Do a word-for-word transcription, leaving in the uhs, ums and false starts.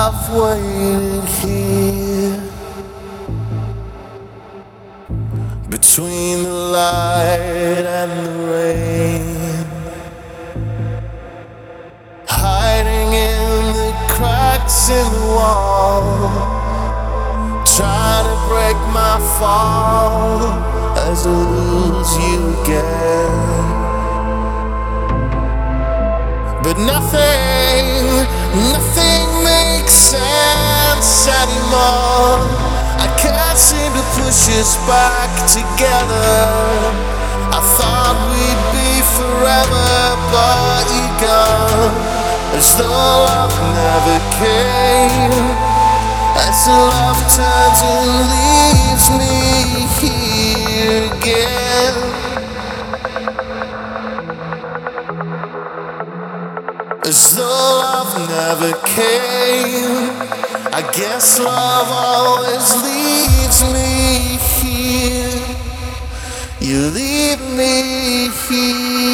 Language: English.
I've waited here between the light and the rain, hiding in the cracks in the wall, trying to break my fall as I lose you again. But nothing, nothing makes sense anymore. I can't seem to push us back together. I thought we'd be forever, but you're gone, as though love never came, as the love turns and leaves me here again. As though love never came, I guess love always leaves me here. You leave me here.